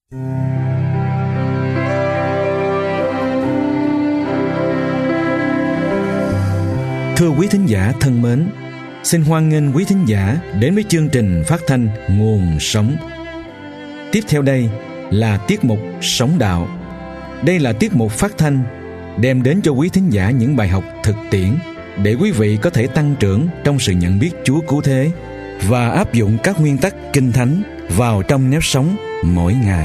Thưa quý thính giả thân mến, xin hoan nghênh quý thính giả đến với chương trình phát thanh Nguồn Sống. Tiếp theo đây là tiết mục Sống Đạo. Đây là tiết mục phát thanh đem đến cho quý thính giả những bài học thực tiễn để quý vị có thể tăng trưởng trong sự nhận biết Chúa cứu thế và áp dụng các nguyên tắc Kinh Thánh vào trong nếp sống mỗi ngày.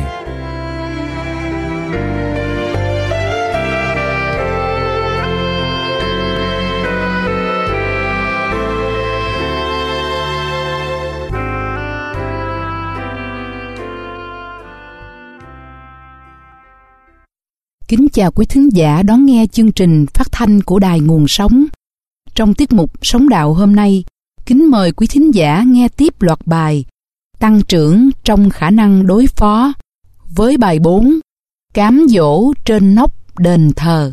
Kính chào quý thính giả đón nghe chương trình phát thanh của Đài Nguồn Sống. Trong tiết mục Sống Đạo hôm nay, kính mời quý thính giả nghe tiếp loạt bài Tăng trưởng trong khả năng đối phó với bài 4 Cám dỗ trên nóc đền thờ.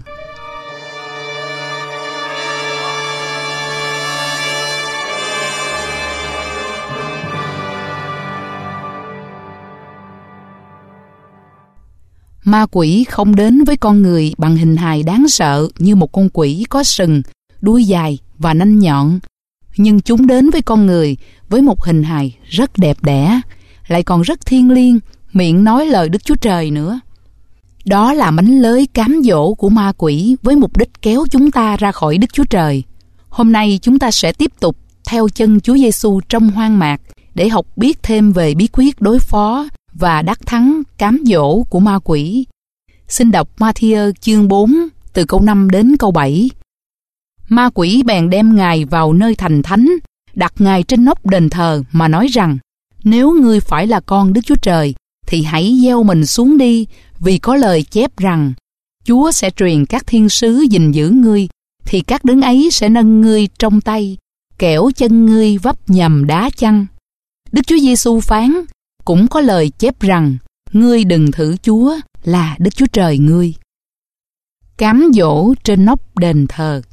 Ma quỷ không đến với con người bằng hình hài đáng sợ như một con quỷ có sừng, đuôi dài và nanh nhọn. Nhưng chúng đến với con người với một hình hài rất đẹp đẽ, lại còn rất thiêng liêng, miệng nói lời Đức Chúa Trời nữa. Đó là mánh lới cám dỗ của ma quỷ với mục đích kéo chúng ta ra khỏi Đức Chúa Trời. Hôm nay chúng ta sẽ tiếp tục theo chân Chúa Giêsu trong hoang mạc để học biết thêm về bí quyết đối phó và đắc thắng cám dỗ của ma quỷ. Xin đọc Ma-thi-ơ chương 4 từ câu 5 đến câu 7. Ma quỷ bèn đem Ngài vào nơi thành thánh, đặt Ngài trên nóc đền thờ mà nói rằng: Nếu ngươi phải là con Đức Chúa Trời, thì hãy gieo mình xuống đi, vì có lời chép rằng: Chúa sẽ truyền các thiên sứ gìn giữ ngươi, thì các đấng ấy sẽ nâng ngươi trong tay, kẻo chân ngươi vấp nhầm đá chăng. Đức Chúa Giêsu phán: Cũng có lời chép rằng: Ngươi đừng thử Chúa là Đức Chúa Trời ngươi. Cám dỗ trên nóc đền thờ.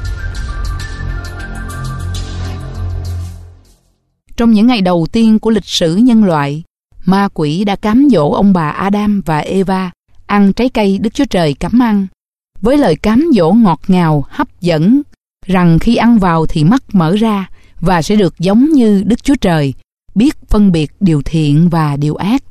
Trong những ngày đầu tiên của lịch sử nhân loại, ma quỷ đã cám dỗ ông bà Adam và Eva ăn trái cây Đức Chúa Trời cấm ăn, với lời cám dỗ ngọt ngào, hấp dẫn, rằng khi ăn vào thì mắt mở ra và sẽ được giống như Đức Chúa Trời, biết phân biệt điều thiện và điều ác.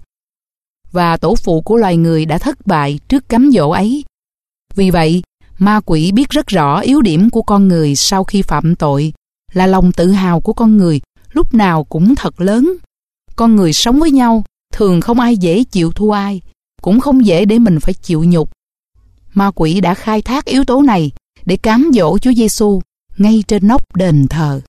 Và tổ phụ của loài người đã thất bại trước cám dỗ ấy. Vì vậy, ma quỷ biết rất rõ yếu điểm của con người sau khi phạm tội, là lòng tự hào của con người lúc nào cũng thật lớn. Con người sống với nhau, thường không ai dễ chịu thua ai, cũng không dễ để mình phải chịu nhục. Ma quỷ đã khai thác yếu tố này để cám dỗ Chúa Giêsu ngay trên nóc đền thờ.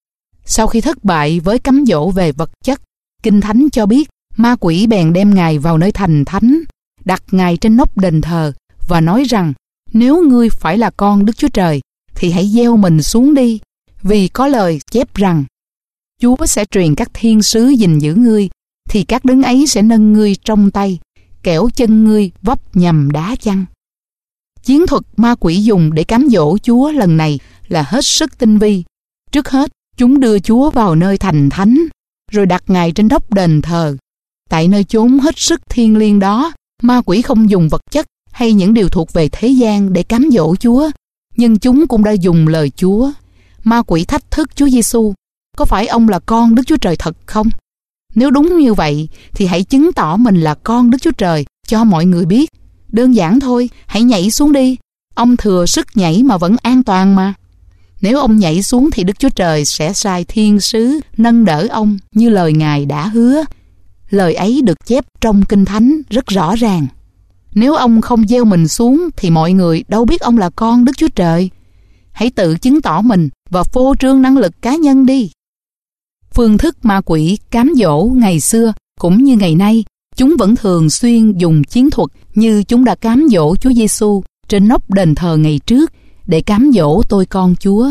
Sau khi thất bại với cám dỗ về vật chất, Kinh Thánh cho biết ma quỷ bèn đem Ngài vào nơi thành thánh, đặt Ngài trên nóc đền thờ và nói rằng: Nếu ngươi phải là con Đức Chúa Trời, thì hãy gieo mình xuống đi, vì có lời chép rằng: Chúa sẽ truyền các thiên sứ gìn giữ ngươi, thì các đấng ấy sẽ nâng ngươi trong tay, kẻo chân ngươi vấp nhầm đá chăng. Chiến thuật ma quỷ dùng để cám dỗ Chúa lần này là hết sức tinh vi. Trước hết, chúng đưa Chúa vào nơi thành thánh, rồi đặt Ngài trên nóc đền thờ. Tại nơi chốn hết sức thiêng liêng đó, ma quỷ không dùng vật chất hay những điều thuộc về thế gian để cám dỗ Chúa, nhưng chúng cũng đã dùng lời Chúa. Ma quỷ thách thức Chúa Giêsu: Có phải ông là con Đức Chúa Trời thật không? Nếu đúng như vậy, thì hãy chứng tỏ mình là con Đức Chúa Trời cho mọi người biết. Đơn giản thôi, hãy nhảy xuống đi. Ông thừa sức nhảy mà vẫn an toàn mà. Nếu ông nhảy xuống thì Đức Chúa Trời sẽ sai thiên sứ nâng đỡ ông như lời Ngài đã hứa. Lời ấy được chép trong Kinh Thánh rất rõ ràng. Nếu ông không gieo mình xuống thì mọi người đâu biết ông là con Đức Chúa Trời. Hãy tự chứng tỏ mình và phô trương năng lực cá nhân đi. Phương thức ma quỷ cám dỗ ngày xưa cũng như ngày nay, chúng vẫn thường xuyên dùng chiến thuật như chúng đã cám dỗ Chúa Giêsu trên nóc đền thờ ngày trước để cám dỗ tôi con Chúa.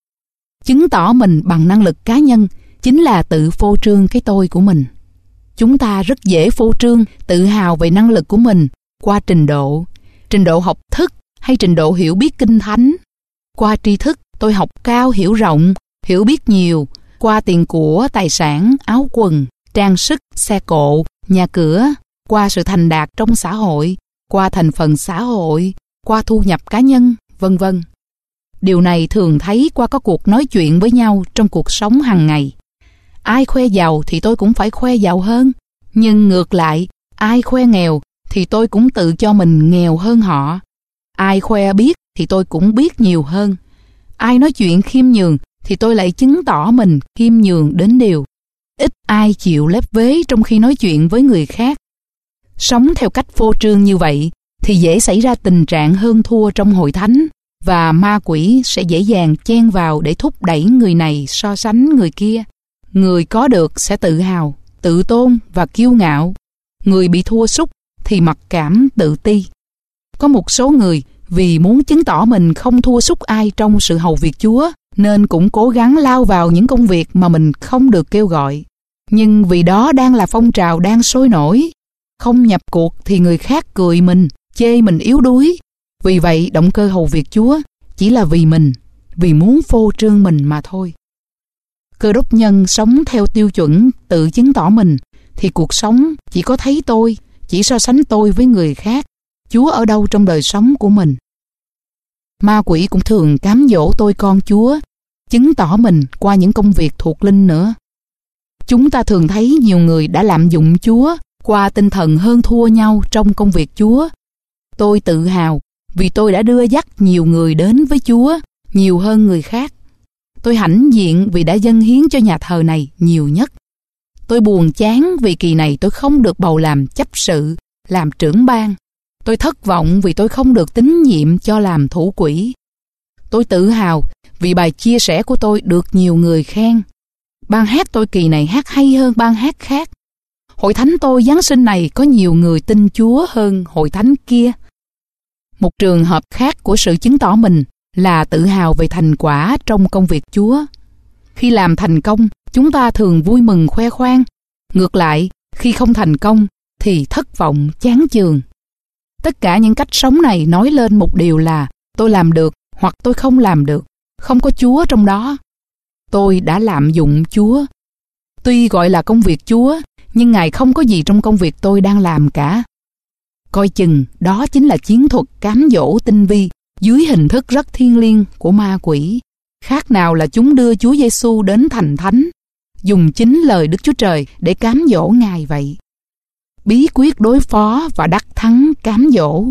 Chứng tỏ mình bằng năng lực cá nhân chính là tự phô trương cái tôi của mình. Chúng ta rất dễ phô trương, tự hào về năng lực của mình qua trình độ học thức hay trình độ hiểu biết Kinh Thánh. Qua tri thức, tôi học cao hiểu rộng, hiểu biết nhiều. Qua tiền của, tài sản, áo quần, trang sức, xe cộ, nhà cửa, qua sự thành đạt trong xã hội, qua thành phần xã hội, qua thu nhập cá nhân, vân vân. Điều này thường thấy qua các cuộc nói chuyện với nhau trong cuộc sống hàng ngày. Ai khoe giàu thì tôi cũng phải khoe giàu hơn, nhưng ngược lại, ai khoe nghèo thì tôi cũng tự cho mình nghèo hơn họ. Ai khoe biết thì tôi cũng biết nhiều hơn. Ai nói chuyện khiêm nhường thì tôi lại chứng tỏ mình khiêm nhường đến điều. Ít ai chịu lép vế trong khi nói chuyện với người khác. Sống theo cách phô trương như vậy thì dễ xảy ra tình trạng hơn thua trong hội thánh, và ma quỷ sẽ dễ dàng chen vào để thúc đẩy người này so sánh người kia. Người có được sẽ tự hào, tự tôn và kiêu ngạo. Người bị thua sút thì mặc cảm, tự ti. Có một số người vì muốn chứng tỏ mình không thua sút ai trong sự hầu việc Chúa, nên cũng cố gắng lao vào những công việc mà mình không được kêu gọi. Nhưng vì đó đang là phong trào đang sôi nổi, không nhập cuộc thì người khác cười mình, chê mình yếu đuối. Vì vậy động cơ hầu việc Chúa chỉ là vì mình, vì muốn phô trương mình mà thôi. Cơ đốc nhân sống theo tiêu chuẩn tự chứng tỏ mình thì cuộc sống chỉ có thấy tôi, chỉ so sánh tôi với người khác. Chúa ở đâu trong đời sống của mình? Ma quỷ cũng thường cám dỗ tôi con Chúa, chứng tỏ mình qua những công việc thuộc linh nữa. Chúng ta thường thấy nhiều người đã lạm dụng Chúa qua tinh thần hơn thua nhau trong công việc Chúa. Tôi tự hào vì tôi đã đưa dắt nhiều người đến với Chúa nhiều hơn người khác. Tôi hãnh diện vì đã dâng hiến cho nhà thờ này nhiều nhất. Tôi buồn chán vì kỳ này tôi không được bầu làm chấp sự, làm trưởng ban. Tôi thất vọng vì tôi không được tín nhiệm cho làm thủ quỹ. Tôi tự hào vì bài chia sẻ của tôi được nhiều người khen. Ban hát tôi kỳ này hát hay hơn ban hát khác. Hội thánh tôi Giáng sinh này có nhiều người tin Chúa hơn hội thánh kia. Một trường hợp khác của sự chứng tỏ mình là tự hào về thành quả trong công việc Chúa. Khi làm thành công, chúng ta thường vui mừng khoe khoang. Ngược lại, khi không thành công thì thất vọng, chán chường. Tất cả những cách sống này nói lên một điều là tôi làm được hoặc tôi không làm được, không có Chúa trong đó. Tôi đã lạm dụng Chúa. Tuy gọi là công việc Chúa, nhưng Ngài không có gì trong công việc tôi đang làm cả. Coi chừng đó chính là chiến thuật cám dỗ tinh vi dưới hình thức rất thiêng liêng của ma quỷ. Khác nào là chúng đưa Chúa Giêsu đến thành thánh, dùng chính lời Đức Chúa Trời để cám dỗ Ngài vậy. Bí quyết đối phó và đắc thắng cám dỗ.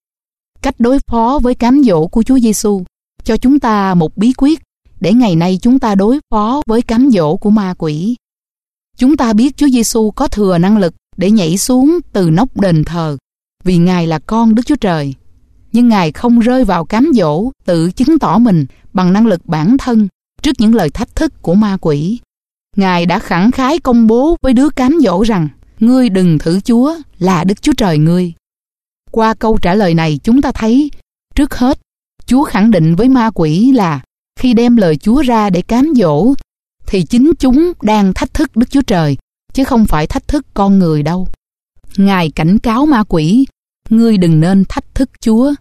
Cách đối phó với cám dỗ của Chúa Giêsu cho chúng ta một bí quyết để ngày nay chúng ta đối phó với cám dỗ của ma quỷ. Chúng ta biết Chúa Giêsu có thừa năng lực để nhảy xuống từ nóc đền thờ vì Ngài là con Đức Chúa Trời. Nhưng Ngài không rơi vào cám dỗ tự chứng tỏ mình bằng năng lực bản thân trước những lời thách thức của ma quỷ. Ngài đã khẳng khái công bố với đứa cám dỗ rằng ngươi đừng thử Chúa là Đức Chúa Trời ngươi. Qua câu trả lời này chúng ta thấy, trước hết, Chúa khẳng định với ma quỷ là khi đem lời Chúa ra để cám dỗ, thì chính chúng đang thách thức Đức Chúa Trời, chứ không phải thách thức con người đâu. Ngài cảnh cáo ma quỷ, ngươi đừng nên thách thức Chúa.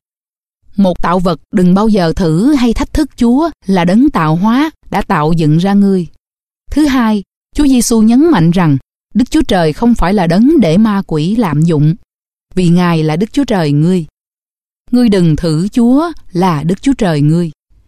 Một tạo vật đừng bao giờ thử hay thách thức Chúa là đấng tạo hóa đã tạo dựng ra ngươi. Thứ hai, Chúa Giêsu nhấn mạnh rằng Đức Chúa Trời không phải là đấng để ma quỷ lạm dụng, vì Ngài là Đức Chúa Trời ngươi. Ngươi đừng thử Chúa là Đức Chúa Trời ngươi.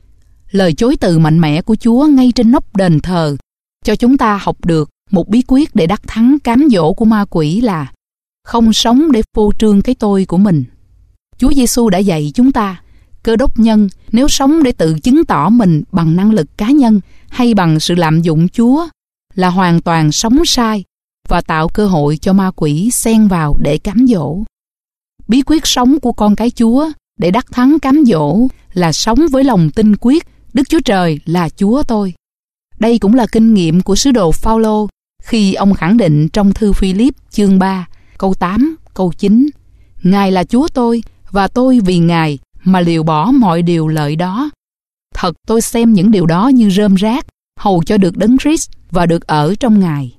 Lời chối từ mạnh mẽ của Chúa ngay trên nóc đền thờ cho chúng ta học được một bí quyết để đắc thắng cám dỗ của ma quỷ là không sống để phô trương cái tôi của mình. Chúa Giêsu đã dạy chúng ta, Cơ đốc nhân nếu sống để tự chứng tỏ mình bằng năng lực cá nhân hay bằng sự lạm dụng Chúa là hoàn toàn sống sai và tạo cơ hội cho ma quỷ xen vào để cám dỗ. Bí quyết sống của con cái Chúa để đắc thắng cám dỗ là sống với lòng tin quyết Đức Chúa Trời là Chúa tôi. Đây cũng là kinh nghiệm của sứ đồ Phao-lô khi ông khẳng định trong thư Phi-líp chương 3, câu 8, câu 9: Ngài là Chúa tôi và tôi vì Ngài mà liều bỏ mọi điều lợi đó. Thật tôi xem những điều đó như rơm rác, hầu cho được đấng Christ và được ở trong Ngài.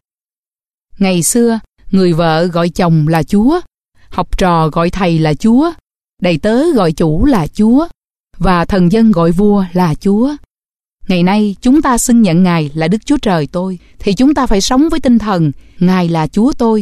Ngày xưa, người vợ gọi chồng là Chúa, học trò gọi thầy là Chúa, đầy tớ gọi chủ là Chúa, và thần dân gọi vua là Chúa. Ngày nay, chúng ta xưng nhận Ngài là Đức Chúa Trời tôi, thì chúng ta phải sống với tinh thần Ngài là Chúa tôi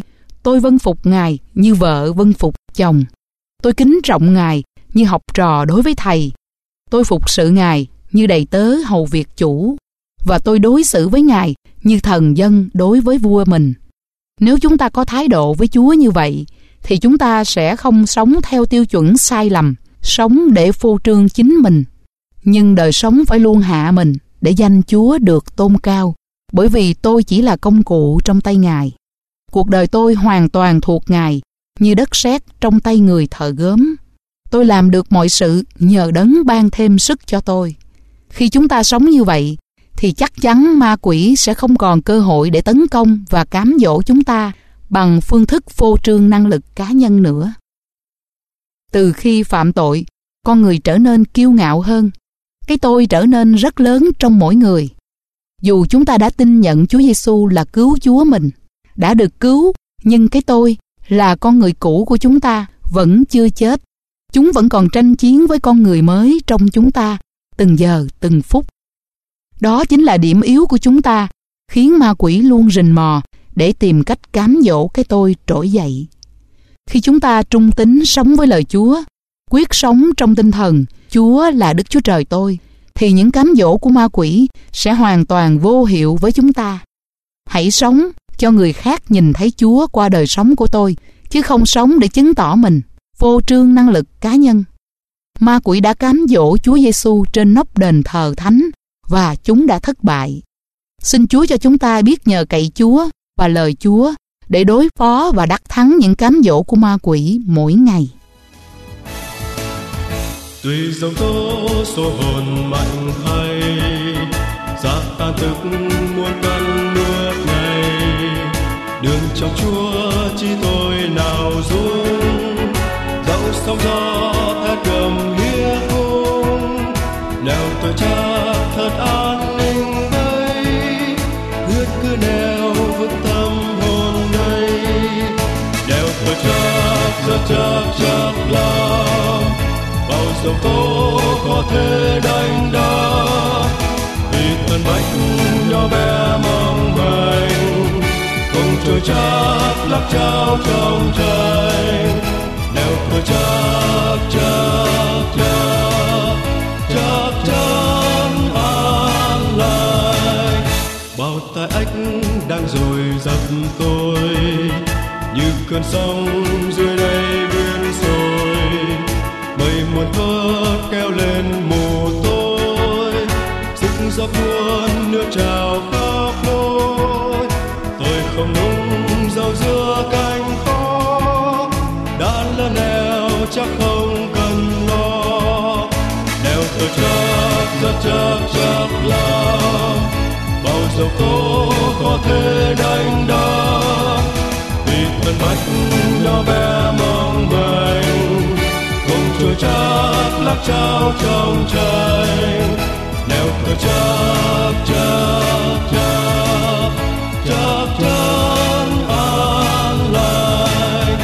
Tôi vâng phục Ngài như vợ vâng phục chồng. Tôi kính trọng Ngài như học trò đối với thầy. Tôi phục sự Ngài như đầy tớ hầu việc chủ. Và tôi đối xử với Ngài như thần dân đối với vua mình. Nếu chúng ta có thái độ với Chúa như vậy, thì chúng ta sẽ không sống theo tiêu chuẩn sai lầm, sống để phô trương chính mình. Nhưng đời sống phải luôn hạ mình để danh Chúa được tôn cao, bởi vì tôi chỉ là công cụ trong tay Ngài. Cuộc đời tôi hoàn toàn thuộc Ngài, như đất sét trong tay người thợ gốm. Tôi làm được mọi sự nhờ Đấng ban thêm sức cho tôi. Khi chúng ta sống như vậy, thì chắc chắn ma quỷ sẽ không còn cơ hội để tấn công và cám dỗ chúng ta bằng phương thức phô trương năng lực cá nhân nữa. Từ khi phạm tội, con người trở nên kiêu ngạo hơn. Cái tôi trở nên rất lớn trong mỗi người. Dù chúng ta đã tin nhận Chúa Giêsu là cứu Chúa mình, đã được cứu, nhưng cái tôi là con người cũ của chúng ta vẫn chưa chết. Chúng vẫn còn tranh chiến với con người mới trong chúng ta, từng giờ, từng phút. Đó chính là điểm yếu của chúng ta, khiến ma quỷ luôn rình mò để tìm cách cám dỗ cái tôi trỗi dậy. Khi chúng ta trung tín sống với lời Chúa, quyết sống trong tinh thần Chúa là Đức Chúa Trời tôi, thì những cám dỗ của ma quỷ sẽ hoàn toàn vô hiệu với chúng ta. Hãy sống cho người khác nhìn thấy Chúa qua đời sống của tôi, chứ không sống để chứng tỏ mình, phô trương năng lực cá nhân. Ma quỷ đã cám dỗ Chúa Giêsu trên nóc đền thờ thánh, và chúng đã thất bại. Xin Chúa cho chúng ta biết nhờ cậy Chúa và lời Chúa để đối phó và đắc thắng những cám dỗ của ma quỷ mỗi ngày. Tuy giông tố số hồn mạnh hay, giặc tan tức muôn cơn nước này, đường trong Chúa chỉ tôi nào dung, dẫu sóng gió thét gầm hiếp hung, nẻo tôi chắc thật an ninh đây, huyết cứ neo vững tâm hồn đây, nẻo tôi chắc rất chắc lòng, bao dòng tố có thể đánh đá, vì thân bách nhỏ bé mong manh, cùng trôi chắc lắc trao trong tranh, nẻo tôi chắc chắn an lành. Bao tai ách đang dồi dập tôi, như cơn sóng dưới đây biến rồi, mây muôn thớt kéo lên mù tôi, sức gió cuốn nước trào khắp lối, tôi không nung dầu giữa cánh khó, đã lớn neo chắc không cần lo, neo tôi chắc rất lòng, bao dòng tố có thể đánh đá, vì thân bách nhỏ bé mong manh, cùng trôi chắc lắc trao trong tranh, neo tôi chắc chắn an lành.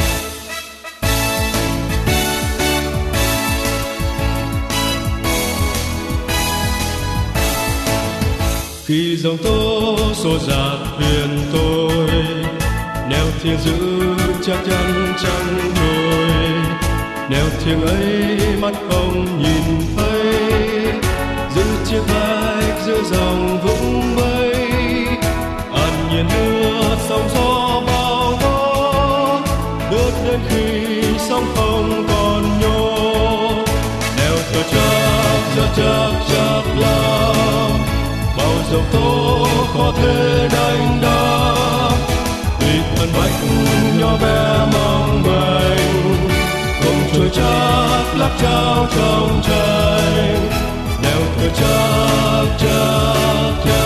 Khi dòng tố xô dạt thuyền tôi, neo thiêng giữ chắc chắn chẳng trôi, neo thiêng ấy mắt không nhìn thấy, giữ chiếc vách giữa dòng vũng vây, an nhiên lướt sóng gió bao tố, lướt đến khi sóng không còn nhô, neo tôi chắc lòng, bao dòng tố có thể đánh đá, vì thân bách nhỏ bé mong manh, cùng trôi chắc lắc trao trong tranh, neo tôi chắc